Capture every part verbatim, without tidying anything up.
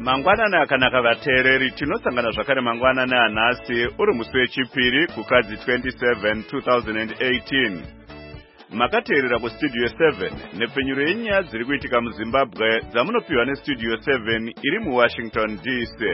Mangwanani akanaka vateereri, tinosangana zvakare mangwanani anhasi uri musi wechipiri kukadzi twenty-seven two thousand eighteen. Makateerera kustudio seven nepfenyuro yenyaya dziri kuitika muZimbabwe dzamunopiwa nestudio seven iri muWashington D C.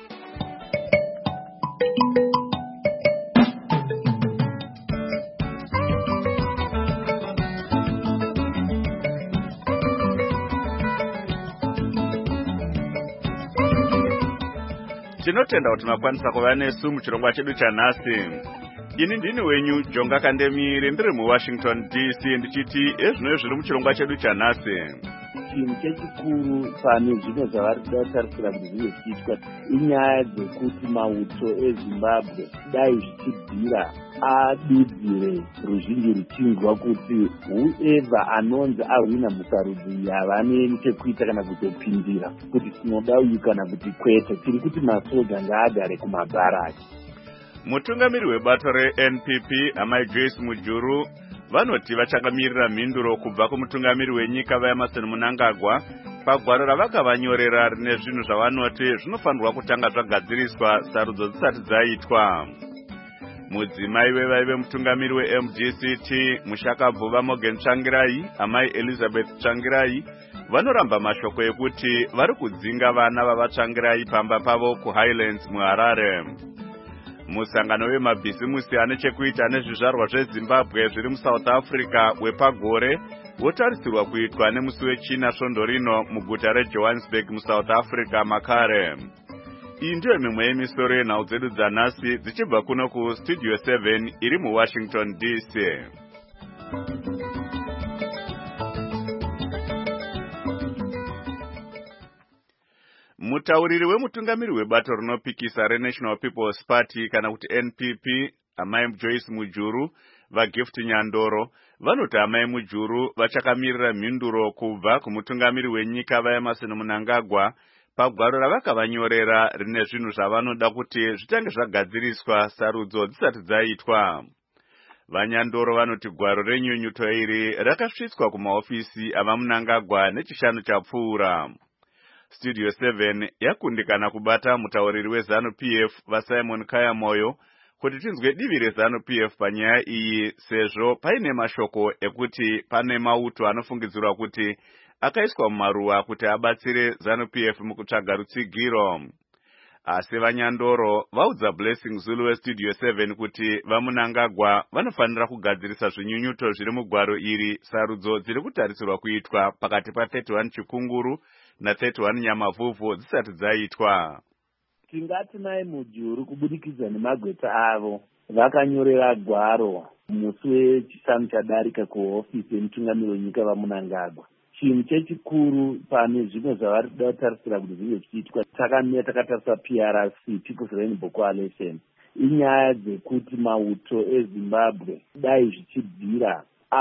Tinotenda kuti makwanisa kuva nesu muchirongwa chedu chanhasi. Ini ndini wenyu Jonga Kandemire ndiri muWashington D C ndichiti ezvino zviri muchirongwa chedu chanhasi. Chinhu chechikuru pane zvino zvavari kutarisira kuti zvive zvichiitwa inyaya dzekuti mauto eZimbabwe dai zvichibvira adudzire ruzhinji ruchinjwa kuti whoever anonzi ahwina musarudzi yava nechekuita kana kutopindira kuti tinoda uyu kana kuti kwete, tiri kuti masoja ngaagare kumabharaki. Mutungamiri webato reN P P amai Joyce Mujuru vanoti vachakamirira mhinduro kubva kumutungamiri wenyika vaEmmerson Mnangagwa pagwaro ravakavanyorera rine zvinhu zvavanoti zvinofanirwa kutanga zvagadziriswa sarudzo dzisati dzaitwa. Mudzimai wevaive mutungamiri weM D C T Mushakabvuva Morgan Tsvangirai amai Elizabeth Tsvangirai vanoramba mashoko ekuti vari kudzinga vana vavatsvangirai pamba pavo kuHighlands muHarare. Musangano wemabhizimusi ane chekuita nezvizvarwa zveZimbabwe zviri muSouth Africa wepagore wotarisirwa kuitwa nemusi wechina svondo rino muguta reJohannesburg muSouth Africa makare. Iyi ndiyo mimwe yemisoro yenhau dzedu dzanhasi dzichibva kuno kustudio seven iri muWashington D C. Mutauriri wemutungamiri webato rinopikisa reNational People's Party kana kuti N P P amai Joyce Mujuru vaGift Nyandoro vanoti amai Mujuru vachakamirira mhinduro kubva kumutungamiri wenyika vaEmmerson Mnangagwa pagwaro ravakavanyorera rine zvinhu zvavanoda kuti zvitange zvagadziriswa sarudzo dzisati dzaitwa. VaNyandoro vanoti gwaro renyunyuto iri rakasvitswa kumahofisi avaMnangagwa nechishanu chapfuura. Studio seven yakundikana kubata mutauriri weZanu P F vaSimon Kayamoyo kuti tinzwe divi reZanu P F panyaya iyi sezvo paine mashoko ekuti pane mauto anofungidzirwa kuti akaiswa mumaruwa kuti abatsire ZANU P F mukutsvaga rutsigiro. Asi vaNyandoro vaudza Blessing Zulu weStudio seven kuti vaMnangagwa vanofanira kugadzirisa zvinyunyuto zviri mugwaro iri sarudzo dziri kutarisirwa kuitwa pakati pa31 Chikunguru na thirty-one Nyamavhuvhu dzisati dzaitwa. Tingati mai Mujuru kubudikidza nemagweta avo vakanyorera gwaro musi wechishanu chadarika kuhofisi yemutungamiri wenyika vaMnangagwa. Chinhu chechikuru pane zvimwe zvavari kuda kutarisira kuti zvive zvichiitwa takamira takatarisa P R C People's Rainbow Coalition inyaya dzekuti mauto eZimbabwe dai zvichibvira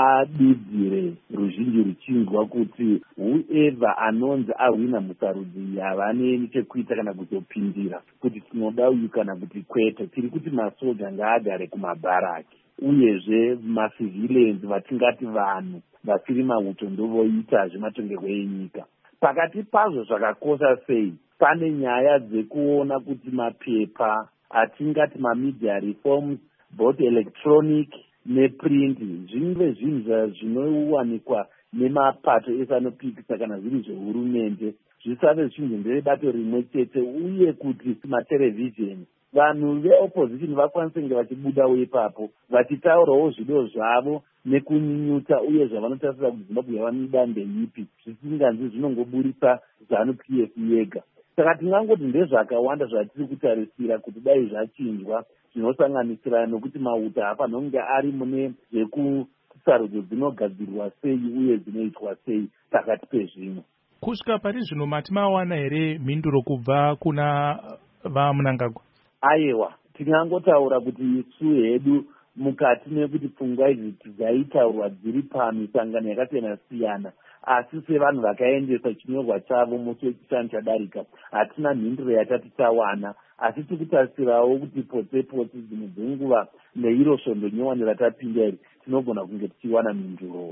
adudzire ruzhinji ruchinjwa kuti whoever anonzi ahwina musarudzi yava nechekuita kana kutopindira kuti tinoda uyu kana kuti kwete, tiri kuti masoja ngaagare kumabharaki uyezve macivilians vatingati vanhu vasiri mauto ndovoita zvematongerwo enyika. Pakati pazvo zvakakosha sei pane nyaya dzekuona kuti mapepa atingati mamedia reforms both electronic neprint zvinve zvinhu zvinowanikwa nemapato esanopikisa kana zviri zvehurumende zvisave zvichinzi nderebato rimwe chete, uye kuti matelevision vanhu veopposition vakwanise kunge vachibudawo ipapo vachitaurawo zvido zvavo nekunyunyuta uye zvavanotarisira kuti Zimbabwe yava nedambe ipi zvisinganzi zvinongoburisa ZANU P F yega. Saka tingangoti ndezvakawanda zvatiri kutarisira kuti dai zvachinjwa zvinosanganisira nokuti mauto hafanira kunge ari mune zvekusarudzo dzinogadzirwa sei uye dzinoitwa sei pakati pezvino. Kusvika pari zvino mati mawana here mhinduro kubva kuna vaMnangagwa? Aiwa, tingangotaura kuti isu hedu mukati mekuti pfungwa idzi dzaitaurwa dziri pamisangano yakasiyana siyana, asi sevanhu vakaendesa chinyorwa chavo musi wechishanu chadarika hatina mhinduro yatati tawana, asi tikutarisirawo kuti potse potse dzimwe dzenguva neiro svondo nyowani ratapinda iri tinogona kunge tichiwana mhinduro.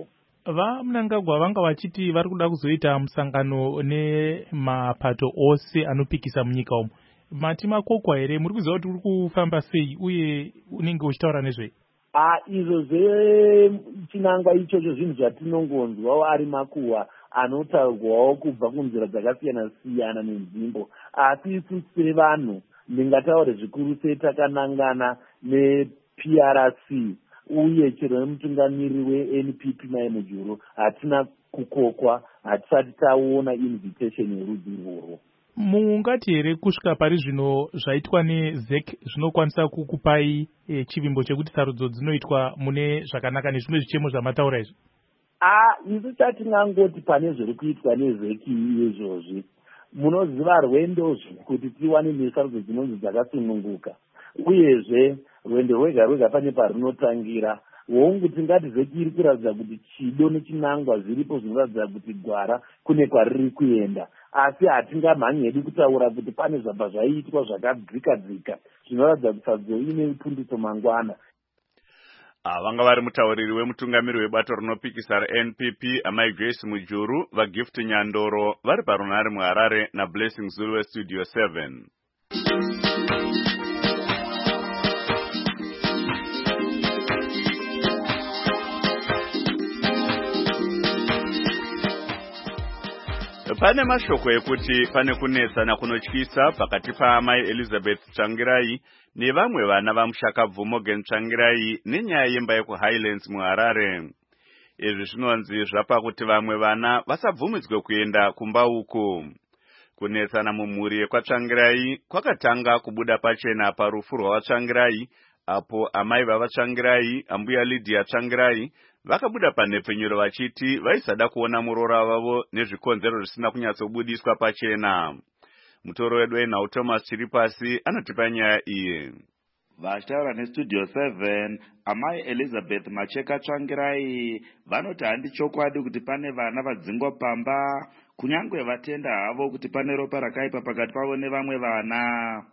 vaMnangagwa vanga vachiti vari kuda kuzoita musangano nemapato ose anopikisa munyika umo. Mati makokwa here, muri kuziva kuti uri kufamba sei uye unenge uchitaura nezvei? Ah, izvo zvechinangwa ichocho zvinhu zvatinongonzwawo ari makuhwa anotaurwawo kubva kunzira dzakasiyana siyana nenzvimbo. Asi isu sevanhu ndingataure zvikuru sei takanangana neP R C uye chero nemutungamiri weN P P Mai Mujuru hatina kukokwa, hatisati taona invitation yerudzi irworwo. Mungati here kusvika pari zvino zvaitwa neZ E C zvinokwanisa kukupai e, chivimbo chekuti sarudzo dzinoitwa mune zvakanaka nezvimwe zvichemo zvamataura izvi? Ah, isu chatingangoti pane zviri kuitwa neZ E C izvozvi. Munoziva rwendo kuti tiwane nesarudzo dzinonzi dzakasununguka. Uyezve rwendo rwega rwega pane parinotangira. Wongu tingati Z E C iri kuratidza kuti chido nechinangwa zviripo zvinoratidza kuti gwara kune kwariri kuenda. Asi hatingamhanyi hedu kutaura kuti pane zvabva zvaitwa zvakadzika dzika zvinoratidza kuti sarudzo ine upundiso mangwana. Vanga vari mutauriri wemutungamiri webato rinopikisa reN P P Amai Joyce Mujuru, vaGift Nyandoro vari parunhare muHarare naBlessing Zulu weStudio seven. Pane mashoko ekuti pane kunetsana kunotyisa pakati paamai Elizabeth Tsvangirai nevamwe vana vamushakabvu Morgan Tsvangirai nenyaya yemba yekuHighlands muHarare. Izvi zvinonzi zvapa kuti vamwe vana vasabvumidzwe kuenda kumba uku. Kunetsana mumhuri yekwaTsvangirai kwakatanga kubuda pachena parufu rwavaTsvangirai, apo amai vavaTsvangirai, ambuya Lydia Tsvangirai, vakabuda panhepfenyuro vachiti vaisada kuona murora vavo nezvikonzero zvisina kunyatsobudiswa pachena. Mutoro wedu wenhau Thomas Chiripasi anotipa nyaya iyi. Vachitaura neStudio seven, amai Elizabeth Macheka Tsvangirai vanoti handi chokwadi kuti pane vana vadzingwa pamba, kunyangwe vatenda havo kuti pane ropa rakaipa pakati pavo nevamwe vana.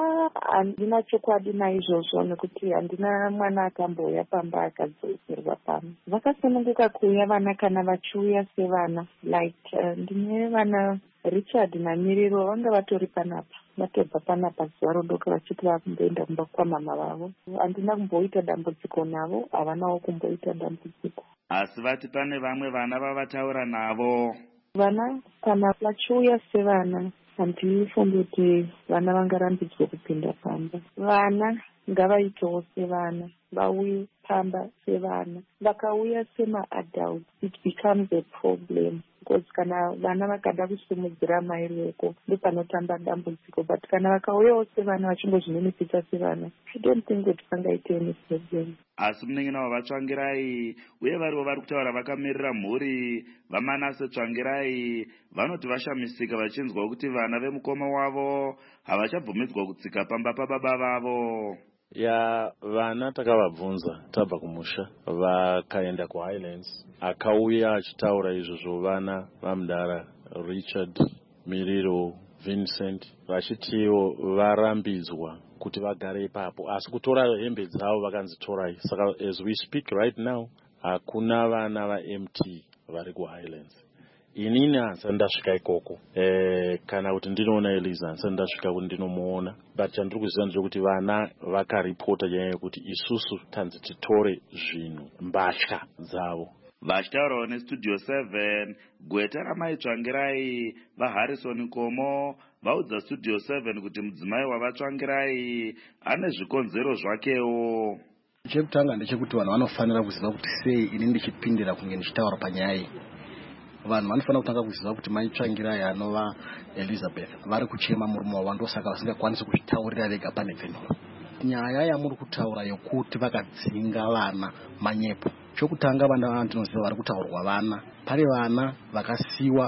Handina chokwadi naizvozvo nekuti handina mwana akambouya pamba akadzoserwa pamba. Vakasununguka kuuya vana kana vachiuya sevana. Like uh, ndine vana Richard naMiriro vanga vatori panapa. Vatobva panapa zuva rodoka vachiti vakumboenda kumba kwamama vavo. Handina kumboita dambudziko navo, havanawo kumboita dambudziko. Asi vati pane vamwe vana vavataura navo. Vana kana vachiuya sevana handifungi kuti vana vangarambidzwe kupinda pamba. Vana ngavaitewo sevana, vauye pamba sevana. Vakauya sema-adults, it becomes a problem. Because kana vana vakada kusimudzira mai veko ndopanotamba dambudziko, but kana vakauyawo sevana vachingozvininipisa sevana, I don't think kuti pangaite any problem. Asi munengena wavaTsvangirai uye varivo vari kutaura vakamirira mhuri vaManase Tsvangirai vanoti vashamisika vachinzwa kuti vana vemukoma wavo havachabvumidzwa kutsika pamba pababa vavo. Ya vana takavabvunza tabva kumusha vakaenda kuHighlands, akauya achitaura izvozvo vana vaMudara Richard, Miriro, Vincent vachitiwo varambidzwa kuti vagare ipapo, asi kutora hembe dzavo vakanzi torai. Saka as we speak right now hakuna vana vaM T vari kuHighlands. Inini hansani ndasvika ikoko e, kana kuti ndinoona Eliza hansani ndasvika kuti ndinomuona, but chandiri kuziva ndechekuti vana vakaripota nyaya yekuti isusu tanzi titore zvinhu mbatya dzavo. Vachitaurawo neStudio seven, gweta ramai Tsvangirai vaHarrison Komo vaudza Studio seven kuti mudzimai wavaTsvangirai ane zvikonzero zvakewo. Chekutanga ndechekuti vanhu vanofanira kuziva kuti sei ini ndichipindira kunge ndichitaura panyaya iyi. Vanhu vanofanira kutanga kuziva kuti mai Tsvangirai anova Elizabeth vari kuchema murume wavo, ndosaka vasingakwanisi kuzvitaurira vega pane pfenuro. Nyaya yamuri kutaura yokuti vakadzinga vana manyepo. Chokutanga vana ndinoziva vari kutaurwa vana. Pane vana vakasiwa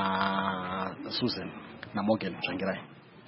na Susan na Morgan Tsvangirai.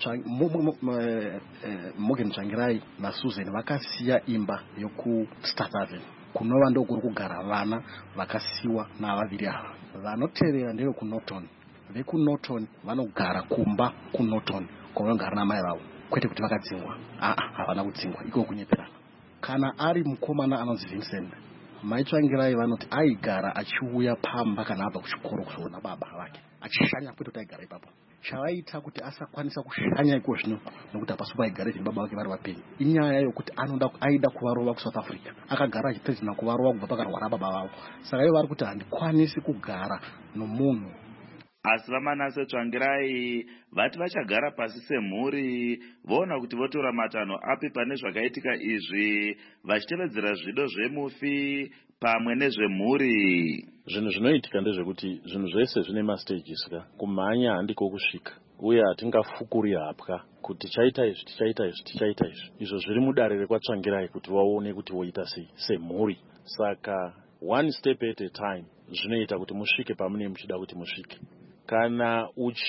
Morgan Tsvangirai na Susan vakasiya imba yoku Staffordshire. Kunova ndokuri kugara vana vakasiwa navaviri ava. Vanotevera ndeve kuNorton. VekuNorton vanogara kumba kuNorton kwavanogara namai vavo, kwete kuti vakadzingwa. Ah, havana kudzingwa, iko kunyeperana. Kana ari mukomana anonzi Vincent, maitsvangirai vanoti aigara achiuya pamba kana abva kuchikoro kuzoona baba vake achishanya kwete kuti aigara ipapo. Chavaita kuti asakwanisa kushanya iko zvino nokuti hapasi paigara izvi baba vake vari vapenyu inyaya yokuti anoda aida kuvarova kuSouth Africa, akagara achitedzana kuvarova kubva pakarwara baba vavo. Saka ivo vari kuti handikwanisi kugara nomunhu. Asi vaManase Tsvangirai vati vachagara pasi semhuri voona kuti votora matanho api pane zvakaitika izvi vachitevedzera zvido zvemufi pamwe nezvemhuri. Zvinhu zvinoitika ndezvekuti zvinhu zvese zvine mastages ka kumhanya handiko kusvika uye hatingafukuri hapwa kuti tichaita izvi tichaita izvi tichaita izvi izvo zviri mudare rekwaTsvangirai kuti vaone kuti voita sei semhuri. Saka one step at a time zvinoita kuti musvike pamune muchida kuti musvike. Kana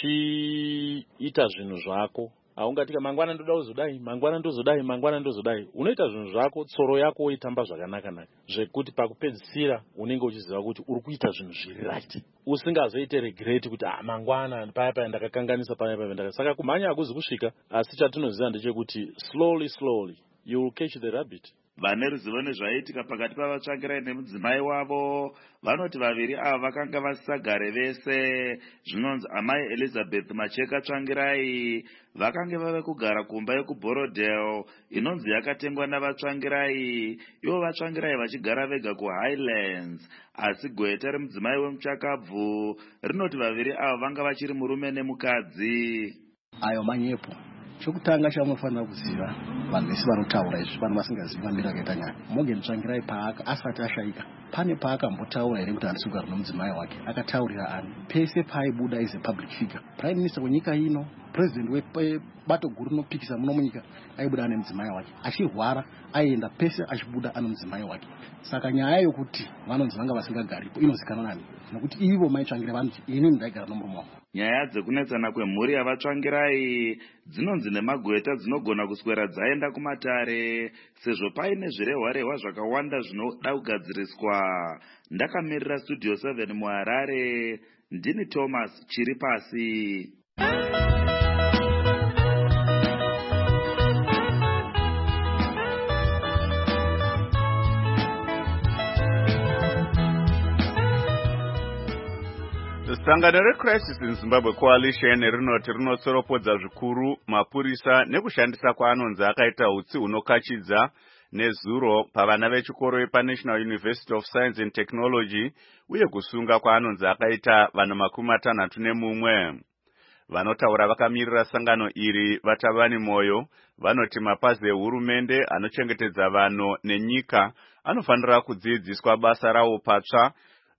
uchiita zvinhu zvako haungatika mangwana ndoda kuzodai mangwana ndozodai mangwana ndozodai unoita zvinhu zvako tsoro yako woitamba zvakanaka naka zvekuti pakupedzisira unenge uchiziva kuti uri kuita zvinhu zviri right usingazoite regret kuti ah mangwana paya paya ndakakanganisa paya paya ndaka. Saka kumhanya hakuzi kusvika asi chatinoziva ndechekuti slowly slowly you will catch the rabbit. Vane ruzivo nezvaitika pakati pavaTsvangirai nemudzimai wavo vanoti vaviri ava vakanga vasisagare vese. Zvinonzi amai Elizabeth Macheka Tsvangirai vakanga vave kugara kumba yekuBorodale inonzi yakatengwa navaTsvangirai, ivo vaTsvangirai vachigara vega kuHighlands. Asi gweta remudzimai wemuchakabvu rinoti vaviri ava vanga vachiri murume nemukadzi. Ayo manyepo chokutanga chamunofanira kuziva vanhu vese vanotaura izvi vanhu vasingazivi mamiro akaita nyaya. Morgan Tsvangirai paaka asati ashaika pane paakambotaura here kuti handisi kugara nomudzimai wake. Akataurira ani pese paaibuda as a public figure, prime minister wenyika ino, president webato guru rinopikisa muno munyika aibuda ane mudzimai wake. Achirwara aienda pese achibuda ane mudzimai wake. Saka nyaya yokuti vanonzi vanga vasingagaripo inozikanwa nani nokuti ivo maitsvangira vanoti ini ndaigara nomurume wangu. Nyaya dzekunetsana kwemhuri yavaTsvangirai dzinonzi nemagweta dzinogona kuswera dzaenda kumatare sezvo paine zvirehwa-rehwa zvakawanda zvinoda kugadziriswa. Ndakamirira Studio seven muHarare, ndini Thomas Chiripasi. Sangano reCrisis in Zimbabwe Coalition rinoti rinotsoropodza zvikuru mapurisa nekushandisa kwaanonzi akaita utsi hunokachidza nezuro pavana vechikoro vepaNational University of Science and Technology uye kusunga kwaanonzi akaita vanhu makumi matanhatu nemumwe. Vanotaura vakamirira sangano iri Vatavani Moyo vanoti mapazi ehurumende anochengetedza vanhu nenyika anofanira kudzidziswa basa rawo patsva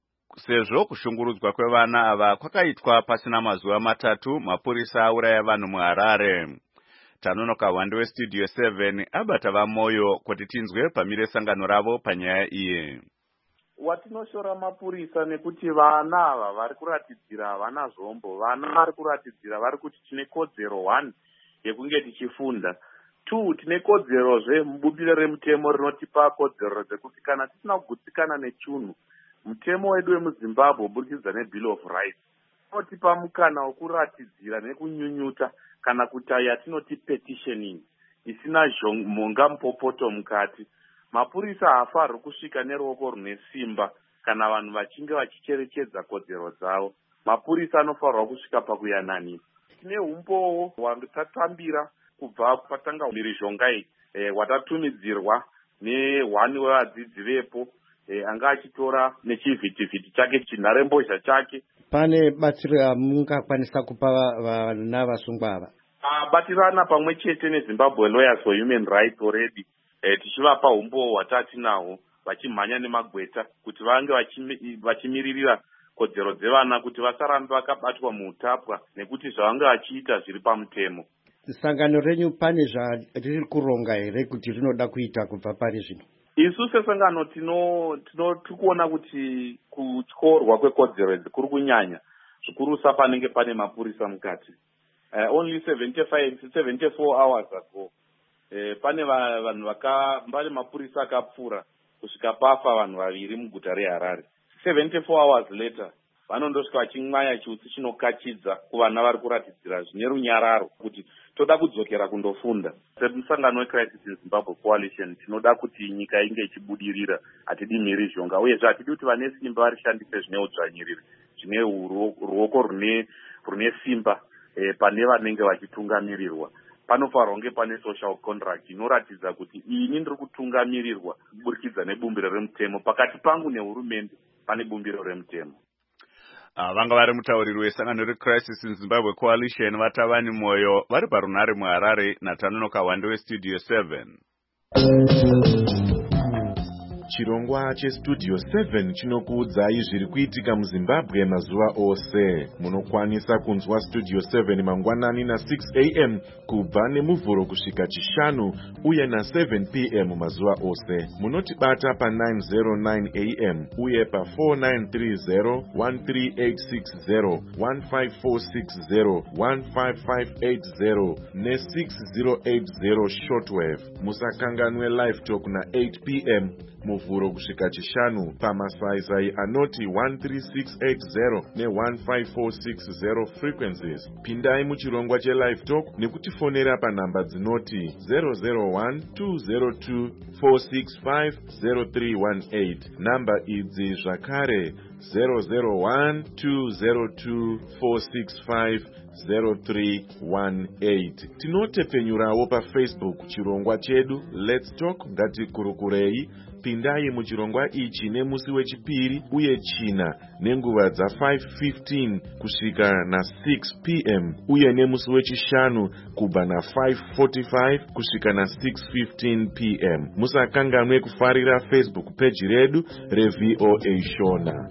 sezvo kushungurudzwa kwevana ava kwakaitwa pasina mazuva matatu mapurisa auraya vanhu muHarare. Tanonoka hwande weStudio seven abata vaMoyo kuti tinzwe pamire sangano ravo panyaya iyi. Watinoshora mapurisa nekuti vana ava vari kuratidzira havana zvombo. Vana vari kuratidzira vari kuti tine kodzero one yekunge tichifunda, two tine kodzero zvemubudiro remutemo rinotipa kodzero dzekuti kana tisina kugutsikana nechunhu mutemo wedu wemuZimbabwe burikidza neBill of Rights unotipa mukana wokuratidzira nekunyunyuta kana kuti yatinoti petitioning isina mhonga mupopoto mukati. Mapurisa haafarwi kusvika neruoko rune simba kana vanhu vachinge vachicherechedza kodzero dzavo. Mapurisa anofarwa kusvika pakuyananisa. Tine umbowo hwatatambira kubva patanga mhirizhonga iyi e, watatumidzirwa nehwani wevadzidzi vepo e, anga achitora nechivhitivhiti chake chinharembozha chake. Pane batsiro amungakwanisa kupa vana vasungwa ava? Batirana pamwe chete neZimbabwe Lawyers for Human Rights already e, tichivapa umbowo hwatatinahwo vachimhanya nemagweta kuti vange vachimiririra kodzero dzevana kuti vasarambe vakabatwa muutapwa nekuti zvavanga vachiita zviri pamutemo. Sangano renyu pane zvariri kuronga here kuti rinoda kuita kubva pari zvino? Isu sesangano tino tino tikuona kuti kutyorwa kwekodzero idzi kuri kunyanya zvikurusa panenge pane mapurisa mukati. Uh, only seventy-five seventy-four hours ago uh, pane vanhu vaka pane mapurisa akapfura kusvika pafa vanhu vaviri muguta reHarare. seventy-four hours later vanondosvika vachimwaya chiutsi chinokachidza kuvana vari kuratidzira zvine runyararo kuti toda kudzokera kundofunda. Semusangano weCrisis in Zimbabwe Coalition tinoda kuti nyika inge ichibudirira, hatidi mhirizhonga, uyezve hatidi kuti vane simba varishandise zvine udzvanyiriri, zvine ruoko rune rune simba eh, pane vanenge vachitungamirirwa. Panofanirwa kunge pane social contract inoratidza kuti ini ndiri kutungamirirwa kuburikidza nebumbiro remutemo, pakati pangu nehurumende pane bumbiro remutemo. Uh, vanga vari mutauriri wesangano reCrisis in Zimbabwe Coalition Vatavani Moyo vari parunare muHarare. Natanonoka Wande weStudio seven. Chirongwa cheStudio seven chinokuudzai zviri kuitika muZimbabwe mazuva ose. Munokwanisa kunzwa Studio seven mangwanani na six a m kubva nemuvhuro kusvika chishanu uye na seven p m mazuva ose. Munotibata pa nine oh nine a m uye pa four nine three zero, one three eight six zero, one five four six zero, one five five eight zero ne six zero eight zero shortwave. Musakanganwe live talk na eight p m muvhuro kusvika chishanu pamasaisai anoti one three six eight zero ne one five four six zero frequencies. Pindai muchirongwa chelive talk nekutifonera panhamba dzinoti zero zero one two zero two four six five zero three one eight. Namba idzi zvakare zero zero one two zero two four six five zero three one eight. Tinotepenyurawo pa Facebook chirongwa chedu Let's Talk Ngatikurukurei. Pindai muchirongwa ichi nemusi wechipiri uye china nenguva dza five fifteen kusvika na six p m uye nemusi wechishanu kubva na five forty-five kusvika na six fifteen p m. Musakanganwe kufarira Facebook page redu reV O A Shona.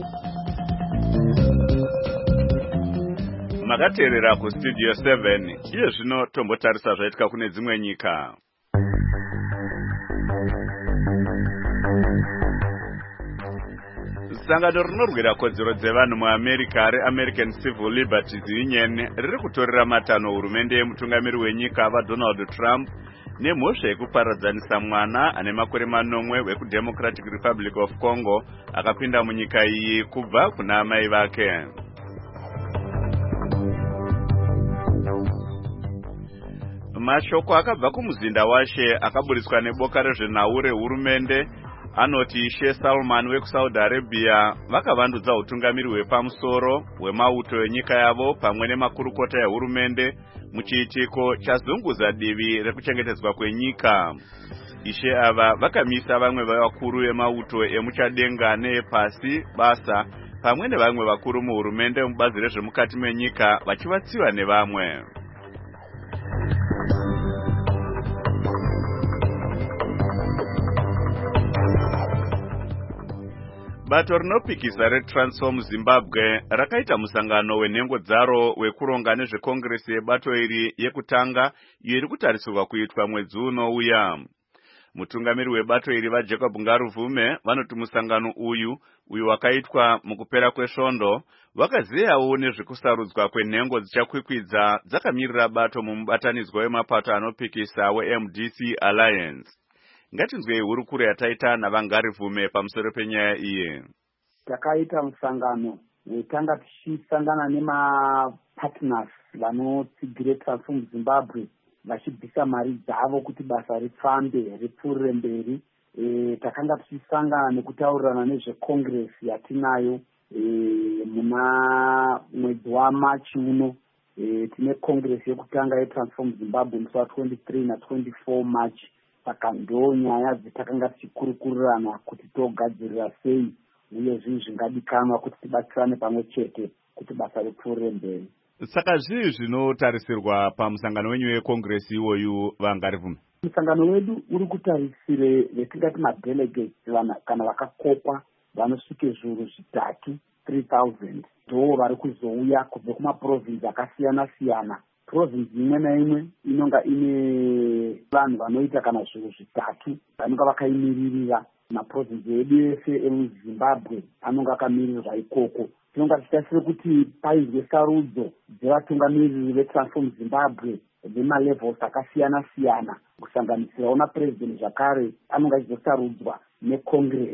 Makateerera kuStudio seven. Iye zvino tombotarisa zvaitika kune dzimwe nyika. Sangano rinorwira kodzero dzevanhu muAmerica reAmerican Civil Liberties Union riri kutorera matano hurumende yemutungamiri wenyika vaDonald Trump nemhosva yekuparadzanisa mwana ane makore manomwe wekuDemocratic Republic of Congo akapinda munyika iyi kubva kuna amai vake. Mashoko akabva kumuzinda washe akaburiswa neboka rezvenhau rehurumende anoti Sheikh Salman wekuSaudi Arabia vakavandudza utungamiri hwepamusoro hwemauto enyika yavo pamwe nemakurukota ehurumende muchiitiko chazunguza divi rekuchengetedzwa kwenyika. Ishe ava vakamisa vamwe vevakuru vemauto emuchadenga neepasi basa pamwe nevamwe vakuru muhurumende mubazi rezvemukati menyika vachivatsiwa nevamwe. Bato rinopikisa reTransform Zimbabwe rakaita musangano wenhengo dzaro wekuronga nezvekongresi yebato iri yekutanga iyo iri kutarisirwa kuitwa mwedzi unouya. Mutungamiri webato iri vaJacob Ngaruvume vanoti musangano uyu uyu wakaitwa mukupera kwesvondo wakaziyawo nezvekusarudzwa kwenhengo dzichakwikwidza dzakamirira bato mumubatanidzwa wemapato anopikisa weM D C Alliance. Ngatinzwei hurukuro yataita naVangarivume pamusoro penyaya iyi. Takaita musangano wetanga tichisangana nemapartners vanotsigire Transform Zimbabwe vachibvisa mari dzavo kuti basa rifambe ripfuurire mberi. E, takanga tichisangana nekutaurirana nezvekongresi yatinayo e, muna mwedzi waMachi uno. E, tine kongresi yekutanga yeTransform Zimbabwe musi wa twenty-three na twenty-four March. Saka ndo nyaya dzitakanga tichikurukurirana kuti togadzirira sei uye zvinhu zvingadikanwa kuti tibatsirane pamwe chete kuti basa ripfuurire mberi. Saka zvii zvinotarisirwa pamusangano wenyu wekongresi iwoyu Vangarivume? Musangano wedu uri kutarisire vetingati madelegates kana vakakokwa vanosvike zviuru zvitatu three thousand ndo vari kuzouya kubva kumaprovinsi akasiyana siyana. Province imwe naimwe inonga ine vanhu vanoita kana zviuru zvitatu vanonga vakaimirira. Maprovinsi edu ese emuZimbabwe anonga akamirirwa ikoko. Tinonga tichitarisira kuti paizwe sarudzo dzevatungamiriri veTransform Zimbabwe vemalevels akasiyana siyana kusanganisirawo napresident zvakare anonga achizosarudzwa nekongresi.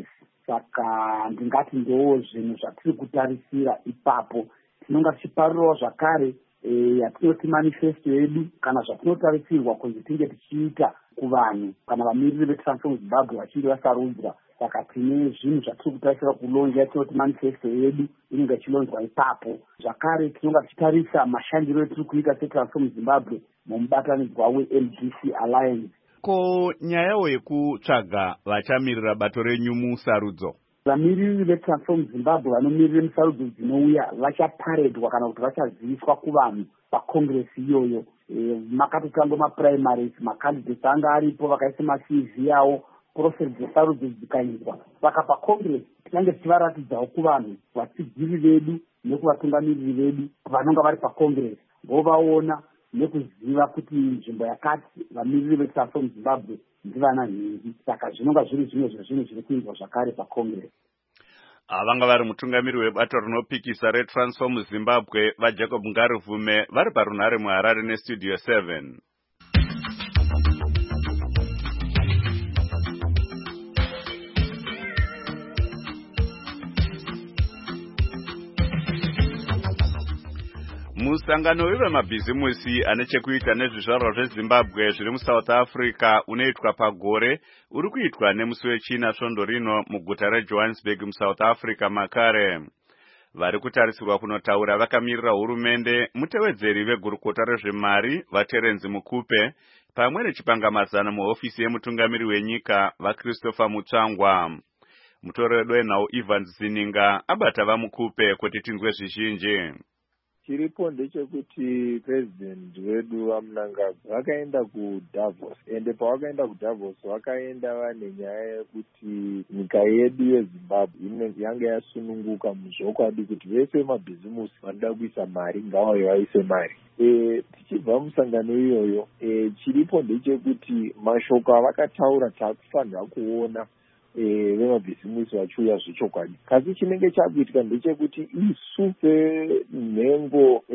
saka ndingati ndo zvinhu zvatiri kutarisira ipapo. Tinonga tichiparirawo zvakare yatinoti manifesto yedu kana zvatinotarisirwa kunzi tinge tichiita kuvanhu kana vamiriri veTransform Zimbabwe vachinge vasarudzwa. Saka tine zvinhu zvatiri kutarisira kulonja yatinoti manifesto yedu inenge ichilonjwa ipapo. Zvakare tinonga tichitarisa mashandiro etiri kuita seTransform Zimbabwe mumubatanidzwa weM D C Alliance. Ko nyayawo yekutsvaga vachamirira bato renyu musarudzo, vamiriri veTransform Zimbabwe vanomirira musarudzo dzinouya vachaparedwa kana kuti vachaziviswa kuvanhu pakongresi iyoyo. E, makatotangwa maprimary, makandidates anga aripo vakaisa ma-C V yawo, process dzesarudzo dzikaizwa. Saka pakongresi tinenge tichivaratidzawo kuvanhu vatsigiri vedu nekuvatungamiriri vedu vanonga vari pakongresi, vovaona nekuziva kuti nzvimbo yakati vamiriri veTransform Zimbabwe ndivana nhingi. Saka zvinonga zviri zvimwe zvezvinhu zviri kuizwa zvakare pakongresi. Vanga vari mutungamiri webato rinopikisa reTransform Zimbabwe vaJacob Ngaruvume vari parunhare muHarare neStudio seven. Musangano wevemabhizimusi ane chekuita nezvizvarwa zveZimbabwe zviri muSouth Africa unoitwa pagore uri kuitwa nemusi wechina svondo rino muguta reJohannesburg muSouth Africa makare. Vari kutarisirwa kunotaura vakamirira hurumende, mutevedzeri vegurukota rezvemari vaTerence Mukupe pamwe nechipangamazana muhofisi yemutungamiri wenyika vaChristopher Mutsvangwa. Mutoreri wenhau Evans Zininga abata vaMukupe kuti tinzwe zvizhinji. Chiripo ndechekuti president wedu vaMnangagwa vakaenda kuDavos, ende pavakaenda kuDavos vakaenda vane nyaya yekuti nyika yedu yeZimbabwe yange yasununguka muzvokwadi kuti vese vemabhizimusi vanoda kuisa mari ngavauye vaise mari. E, tichibva musangano iyoyo, e, chiripo ndechekuti mashoko avakataura takufanira kuona E, vemabhizimusi vachiuya zvechokwadi. Kasi chinenge chakuitika ndechekuti isu senhengo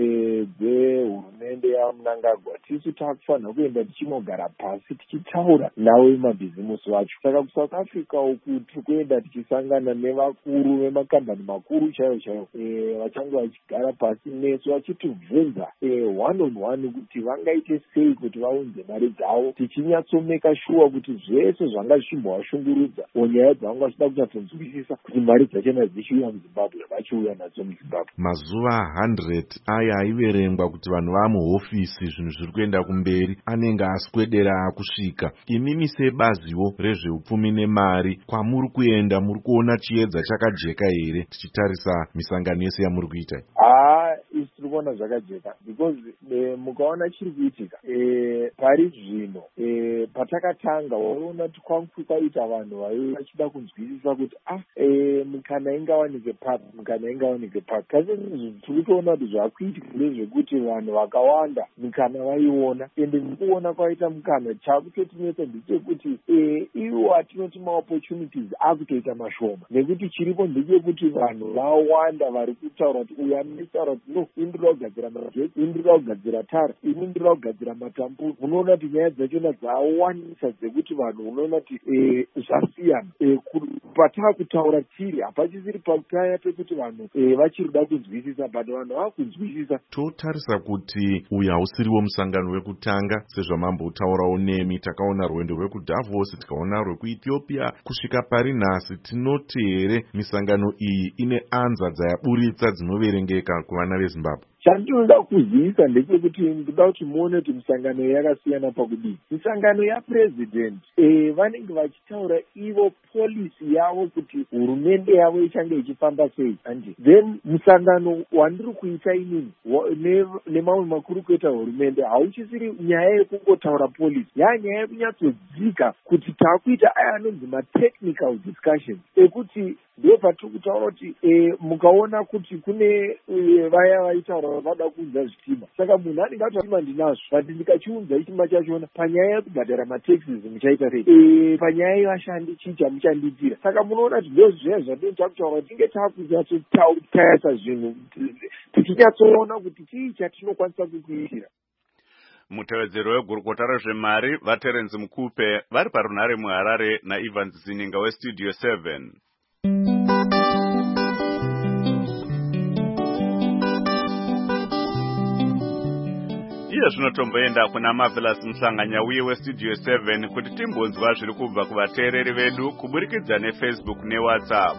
dzehurumende yaMnangagwa tisu takufanira kuenda tichimogara pasi tichitaura navo vemabhizimusi vacho. Saka kuSouth Africa uku tiri kuenda tichisangana nevakuru vemakambani makuru chaivo chaivo e, vachange vachigara pasi nesu vachitibvunza e, one on one kuti vangaite sei kuti vaunze mari dzavo, tichinyatsomeka shuwa kuti zvese zvanga zvichimbovashungurudza nyaya dzavanga vachida kunyatsonzwisisa kuti mari dzachona dzichiuya muZimbabwe vachiuya nadzo muZimbabwe. Mazuva one hundred aya aiverengwa kuti vanhu vamuhofisi zvinhu zviri kuenda kumberi anenge aswedera akusvika. Imimi sebaziwo rezveupfumi nemari kwamuri kuenda muri kuona chiedza chakajeka here tichitarisa misangano yese yamuri kuita? Ah, isi tiri kuona zvakajeka because e, mukaona chiri kuitika e, pari zvino e, patakatanga waona kuti kwangu kwaita vanhu vai vachida kunzwisisa kuti ah e, mukana ingawanike papi mukana ingawanike papi. Kasi tiri kutoona kuti zvakuitika ndezvekuti vanhu vakawanda mukana vaiona, ende ndikuona kwaita mukana chakutotinetsa ndechekuti e, iwo atinoti maopportunities akutoita mashoma, nekuti chiripo ndechekuti vanhu vawanda vari kutaura kuti uyu anotaura kuti no indira kugadzira magetsi, indira kugadzira tara, ini ndira kugadzira matamburu. Unoona kuti nyaya dzachona dzawanisa dzekuti vanhu unoona kuti e, zvasiyana e, pataa kutaura tiri hapachisiri paya pekuti vanhu e, vachiri da kunzwisisa, but vanhu vakunzwisisa. Totarisa kuti uyu hausiriwo musangano wekutanga sezvamambotaurawo nemi. Takaona rwendo rwekuDavos, tikaona rwekuEthiopia, kusvika pari nhasi tinoti here misangano iyi ine anza dzayaburitsa dzinoverengeka kuvana veZimbabwe? Chandinoda kuziisa ndechekuti ndoda kuti muone kuti misangano yakasiyana pakudii. Misangano yapresident e, vanenge vachitaura ivo policy yavo kuti hurumende yavo ichange ichifamba sei andi. Then musangano wandiri kuita inini nemamwe ne makuru kuita hurumende hauchisiri nyaya yekungotaura policy, yanyaya yekunyatsodzika kuti takuita aya anonzi matechnical discussions ekuti ndio patiri kutaura kuti e, mukaona kuti kune e, vaya vaitaura vada kuunza zvitima, saka munhu anenge atotima ndinazvo but ndikachiunza chitima chachona panyaya yekubhadhara mataxes muchaita sei, e, panyaya yevashandi chicha muchandiitira. Saka munoona kuti ndio zviya zvadini takutaura kuti tinge takunyatsotarisa zvinhu tichinyatsoona kuti chii chatinokwanisa kukuitira. Mutevedzeri wegurukota rezvemari vaTerence Mukupe vari parunhare muHarare naEvans Zininga weStudio seven. iye zvino tomboenda kuna Marvelous Mhlanganyauye westudio seven kuti timbonzwa zviri kubva kuvateereri vedu kuburikidza neFacebook neWhatsApp.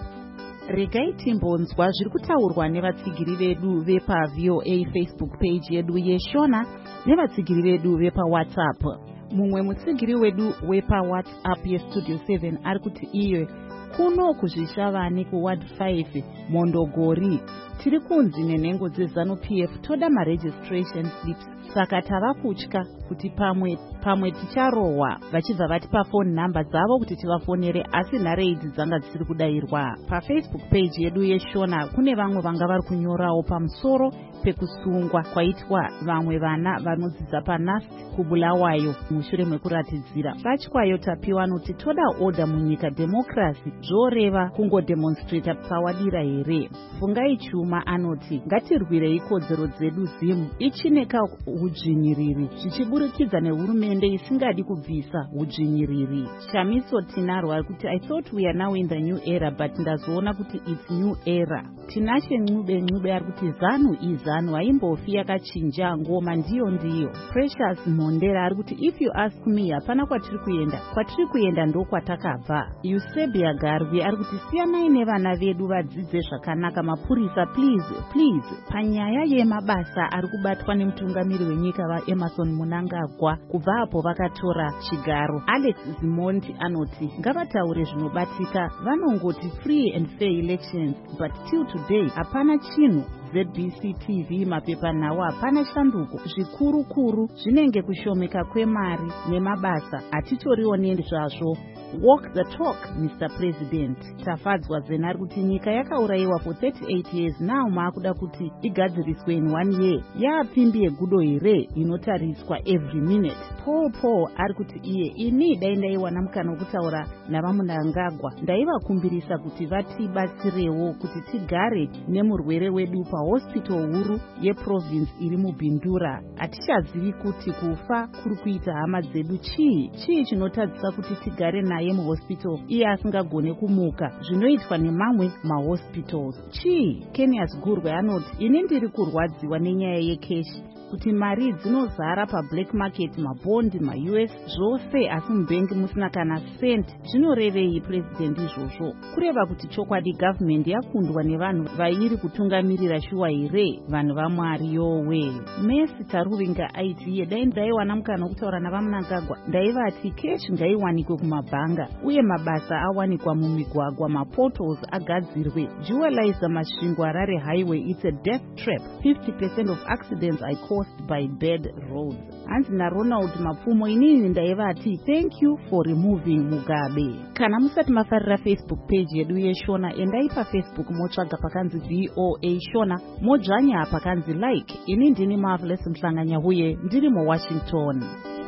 Regai timbonzwa zviri kutaurwa nevatsigiri vedu vepa V O A Facebook page yedu yeShona nevatsigiri vedu vepa WhatsApp. Mumwe mutsigiri wedu wepa WhatsApp yestudio seven ari kuti iye kuno kuzvishavani kuward five Mondogori tiri kunzi nenhengo dzezanu P F toda maregistration slips saka tava kutya kuti pamwe pamwe ticharohwa vachibva vatipa phone number dzavo kuti tivafonere asi nhare idzi dzanga dzisiri kudayirwa. PaFacebook page yedu yeShona kune vamwe vanga vari kunyorawo pamusoro pekusungwa kwaitwa vamwe vana vanodzidza paNast kuBulawayo mushure mekuratidzira vatyayo tapiwa noti toda order munyika democracy zvoreva kungodemonstrata pawadira here. Fungai Chuma anoti ngatirwirei kodzero dzedu zimu ichineka udzvinyiriri zvichiburikidza nehurumende isingadi kubvisa udzvinyiriri. Shamiso Tinaro ari kuti I thought we are now in the new era but ndazoona kuti it's new era. Tinashe Ncube Ncube ari kuti zanu izanu haimbofi yakachinja ngoma ndiyo ndiyo. Precious Mondera ari kuti if you ask me hapana kwatiri kuenda kwatiri kuenda ndo kwatakabva. Eusebia Garvey ari kuti siyanai nevana vedu vadzidze zvakanaka mapurisa please please. Panyaya yemabasa ari kubatwa nemutungamiri wenyika vaEmerson Mnangagwa kubva apo vakatora chigaro. Alex Zimondi anoti ngavataure zvinobatika vanongoti free and fair elections but till today hapana chinhu. Z B C T V mapepa nawo hapana shanduko zvikuru kuru zvinenge kushomeka kwemari nemabasa atitorioneni zvazvo. Walk the talk Mister President. Tafadzwa Zenari kuti nyika yakaurayiwa for thirty-eight years now maakuda kuti igadziriswe in one year. Yaapfimbi yegudo here inotariswa every minute. Paul Paul ari kuti iye ini dai ndaiwana mukana wokutaura navaMnangagwa ndaivakumbirisa kuti vatibatsirewo kuti tigare nemurwere wedu pahospital huru yeprovince iri muBindura. Hatichazivi kuti kufa kuri kuita hama dzedu chii chii chinotadzisa kuti tigare na naye muhospital iye asingagone kumuka zvinoitwa nemamwe mahospitals chii. Kenias Gurwe anoti ini ndiri kurwadziwa nenyaya yekeshi kuti mari dzinozara pablack market mabondi maU S zvose asi mubhengi musina kana cent. Zvinorevei president izvozvo? Kureva kuti chokwadi government yakundwa nevanhu vairi kutungamirira shuwa here vanhu vaMwari yowe. Messi Taruvinga aiti iye dai ndaiwana mukana wokutaura navaMnangagwa ndaivati keshi ngaiwanikwe kumabhanga uye mabasa awanikwa mumigwagwa maportals agadzirwe. Jewelizer Masvingo Harare Highway it's a death trap. fifty percent of accidents are caused by bad roads. Hanzi naRonald Mapfumo inini ndaivati thank you for removing Mugabe. Kana musati mafarira Facebook page yedu yeShona endai paFacebook motsvaga pakanzi V O A Shona modzvanya pakanzi like. Ini ndini Marvelous Mhlanganyauye ndiri muWashington.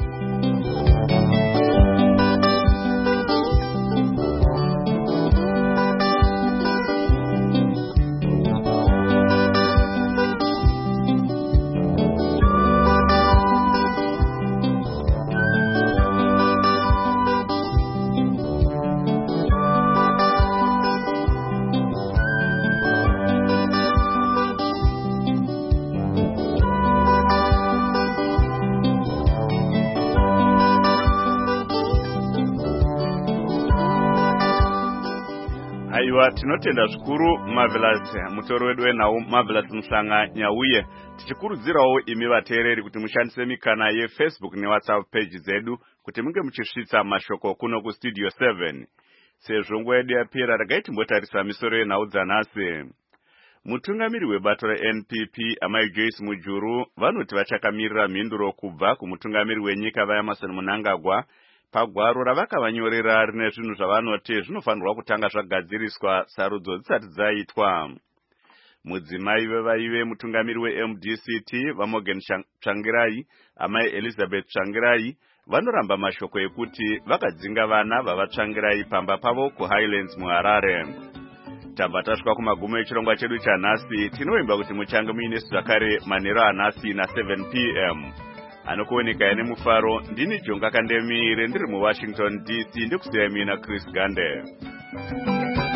Aiwa tinotenda zvikuru Marvelous mutori wedu wenhau Marvelous Mhlanganyauye tichikurudzirawo imi vateereri kuti mushandise mikana yeFacebook neWhatsApp page dzedu kuti munge muchisvitsa mashoko kuno kustudio seven. Sezvo nguva yedu yapera regai timbotarisa misoro yenhau dzanhasi. Mutungamiri webato reN P P amai Joyce Mujuru vanoti vachakamirira mhinduro kubva kumutungamiri wenyika vaEmerson Mnangagwa pagwaro ravakavanyorera rine zvinhu zvavanoti zvinofanirwa kutanga zvagadziriswa sarudzo dzisati dzaitwa. Mudzimai vevaive mutungamiri weM D C T vaMorgan Tsvangirai amai Elizabeth Tsvangirai vanoramba mashoko ekuti vakadzinga vana vavatsvangirai pamba pavo kuHighlands muHarare. Tabva tasvika kumagumo echirongwa chedu chanhasi. Tinovimba kuti muchange muinesu zvakare manheru anhasi na seven p m anokuoneka ine mufaro. Ndini Jonga Kandemire ndiri muWashington D C ndikusiyai mina Chris Gande.